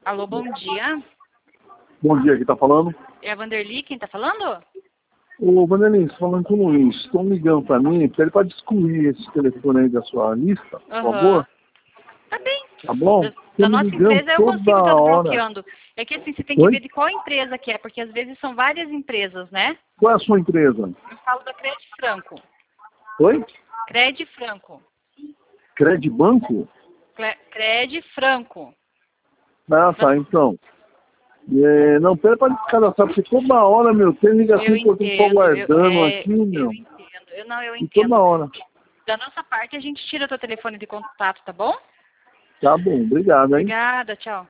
Alô, bom dia. Bom dia, quem tá falando? É a Vanderly quem tá falando? Ô, Vanderlei, falando com o Luiz, estão ligando pra mim, pede pra excluir esse telefone aí da sua lista, por favor. Tá bem. Tá bom? Da Estão me nossa ligando empresa eu consigo toda estar hora. bloqueando. É que assim, você tem que Oi? ver de qual empresa que é, porque às vezes são várias empresas, né? Qual é a sua empresa? Eu falo da Cred Franco. Oi? Cred Franco. Credibanco? Cred Franco. Ah, tá, então. Não, pede pra descadastrar, porque toda hora, meu, tem ligação que eu tô aguardando aqui, meu. Eu entendo. Eu E toda entendo. hora. Da nossa parte, a gente tira o teu telefone de contato, tá bom? Tá bom, obrigado, hein? Obrigada, tchau.